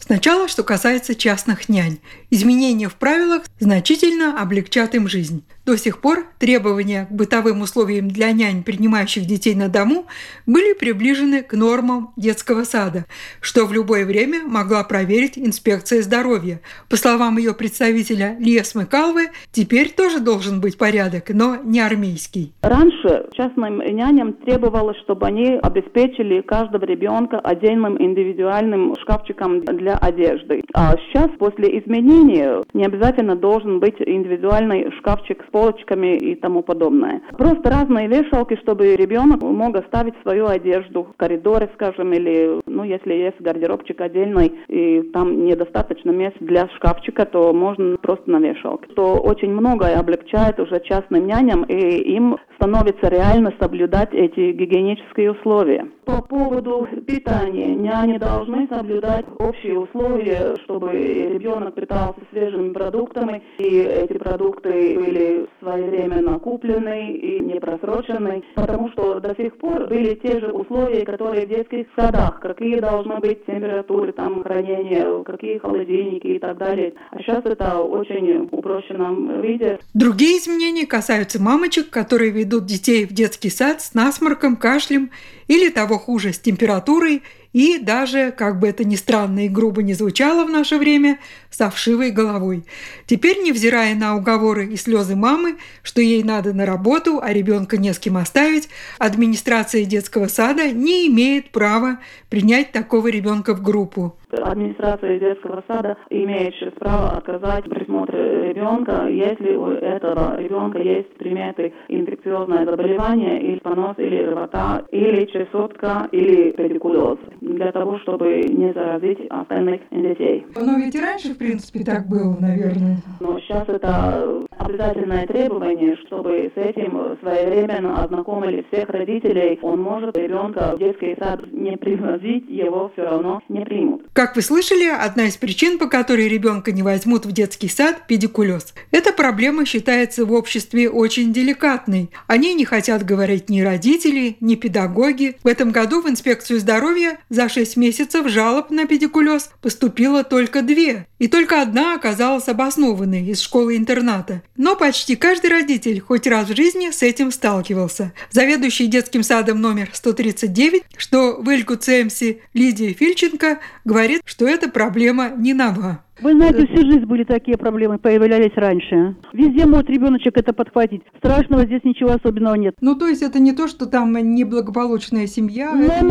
Сначала, что касается частных нянь. Изменения в правилах значительно облегчат им жизнь. До сих пор требования к бытовым условиям для нянь, принимающих детей на дому, были приближены к нормам детского сада, что в любое время могла проверить инспекция здоровья. По словам ее представителя Лия Смыкаловой, теперь тоже должен быть порядок, но не армейский. Раньше частным няням требовалось, чтобы они обеспечили каждого ребенка отдельным индивидуальным шкафчиком для одежды. А сейчас, после изменения, не обязательно должен быть индивидуальный шкафчик с полочками и тому подобное. Просто разные вешалки, чтобы ребенок мог оставить свою одежду в коридоре, скажем, или, если есть гардеробчик отдельный, и там недостаточно места для шкафчика, то можно просто на вешалке. То очень многое облегчает уже частным няням, и им становится реально соблюдать эти гигиенические условия. По поводу питания. Няни должны соблюдать общие условия, чтобы ребенок питался свежими продуктами, и эти продукты были своевременно куплены и не просрочены, потому что до сих пор были те же условия, которые в детских садах, какие должны быть температуры там хранения, какие холодильники и так далее. А сейчас это очень упрощенном виде. Другие изменения касаются мамочек, которые ведут детей в детский сад с насморком, кашлем или того хуже, с температурой и даже, как бы это ни странно и грубо не звучало в наше время, со вшивой головой. Теперь, невзирая на уговоры и слезы мамы, что ей надо на работу, а ребенка не с кем оставить, администрация детского сада не имеет права принять такого ребенка в группу. Администрация детского сада имеет право отказать в присмотре ребенка, если у этого ребенка есть приметы инфекциозное заболевание, или понос, или рвота, или чесотка, или педикулез, для того, чтобы не заразить остальных детей. Но ведь и раньше, в принципе, так было, наверное. Но сейчас это обязательное требование, чтобы с этим своевременно ознакомили всех родителей. Он может ребенка в детский сад не привозить, его все равно не примут. Как вы слышали, одна из причин, по которой ребенка не возьмут в детский сад – педикулез. Эта проблема считается в обществе очень деликатной. О ней не хотят говорить ни родители, ни педагоги. В этом году в инспекцию здоровья за 6 месяцев жалоб на педикулез поступило только 2. И только одна оказалась обоснованной из школы-интерната. Но почти каждый родитель хоть раз в жизни с этим сталкивался. Заведующий детским садом номер 139, что в Иль-Куцемсе, Лидия Фильченко, говорит, что эта проблема не нова. Вы знаете, всю жизнь были такие проблемы, появлялись раньше. Везде может ребеночек это подхватить. Страшного здесь ничего особенного нет. То есть это не то, что там неблагополучная семья?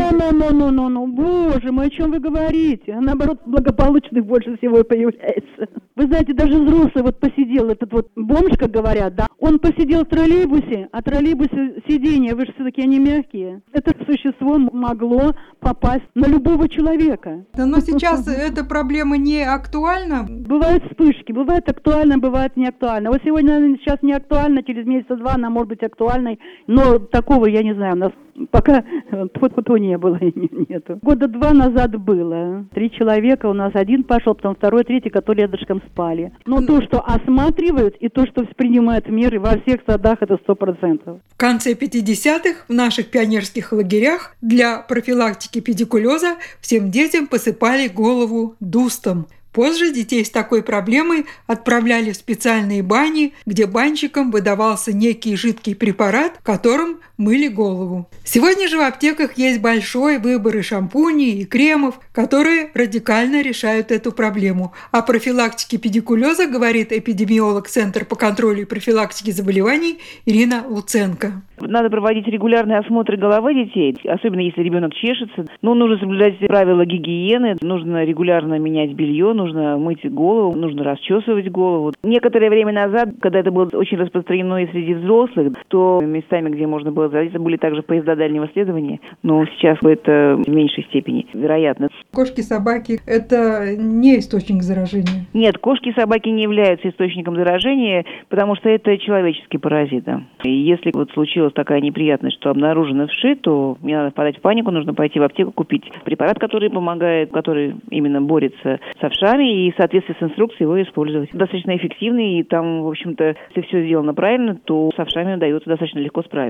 Боже мой, о чем вы говорите? Наоборот, благополучных больше всего появляется. Вы знаете, даже взрослый посидел, этот бомж, как говорят, да, он посидел в троллейбусе, а троллейбусе сиденья, вы же все-таки они мягкие. Это существо могло попасть на любого человека. Но сейчас эта проблема не актуальна? Бывают вспышки, бывает актуально, бывает не актуально. Вот сегодня, наверное, сейчас не актуально, через месяца-два она может быть актуальной, но такого, я не знаю, у нас пока не было, нету. 2 года назад было. 3 человека, у нас один пошел, потом 2, 3, которые рядышком спали. Но то, что осматривают, и то, что принимают меры во всех садах, это 100%. В конце 50-х в наших пионерских лагерях для профилактики педикулеза всем детям посыпали голову дустом. Позже детей с такой проблемой отправляли в специальные бани, где банщикам выдавался некий жидкий препарат, которым мыли голову. Сегодня же в аптеках есть большой выбор и шампуней, и кремов, которые радикально решают эту проблему. О профилактике педикулеза говорит эпидемиолог Центра по контролю и профилактике заболеваний Ирина Луценко. Надо проводить регулярные осмотры головы детей, особенно если ребенок чешется. Нужно соблюдать правила гигиены, нужно регулярно менять белье, нужно мыть голову, нужно расчесывать голову. Некоторое время назад, когда это было очень распространено и среди взрослых, то местами, где можно было заразиться, были также поезда дальнего следования, но сейчас это в меньшей степени вероятно. Кошки, собаки – это не источник заражения? Нет, кошки и собаки не являются источником заражения, потому что это человеческие паразиты. И если случилась такая неприятность, что обнаружены вши, то не надо впадать в панику, нужно пойти в аптеку, купить препарат, который помогает, который именно борется с вшами, и в соответствии с инструкцией его использовать. Достаточно эффективный, и там, в общем-то, если все сделано правильно, то с вшами удается достаточно легко справиться.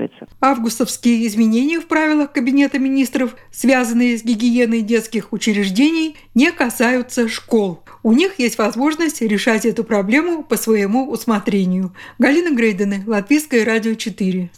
Августовские изменения в правилах Кабинета министров, связанные с гигиеной детских учреждений, не касаются школ. У них есть возможность решать эту проблему по своему усмотрению. Галина Грейдены, Латвийское радио 4.